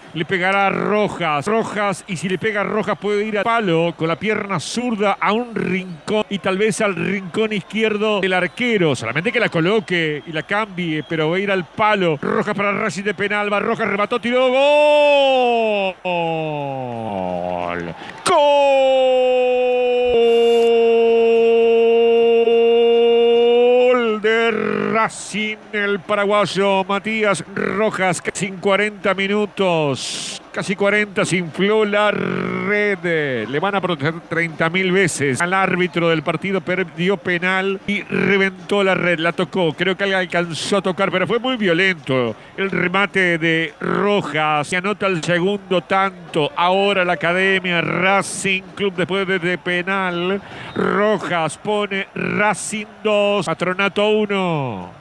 Le pegará a Rojas. Rojas, y si le pega a Rojas puede ir al palo con la pierna zurda a un rincón y tal vez al rincón izquierdo del arquero. Solamente que la coloque y la cambie, pero va a ir al palo. Rojas para Racing de penal. Va Rojas, remató, tiró. ¡Gol! ¡Gol! De Racing, el paraguayo Matías Rojas, casi en 40 minutos. Casi 40, se infló la red. Le van a proteger 30.000 veces. Al árbitro del partido perdió penal y reventó la red. La tocó. Creo que alcanzó a tocar, pero fue muy violento el remate de Rojas. Se anota el segundo tanto. Ahora la Academia Racing Club después de penal. Rojas pone Racing 2, Patronato 1.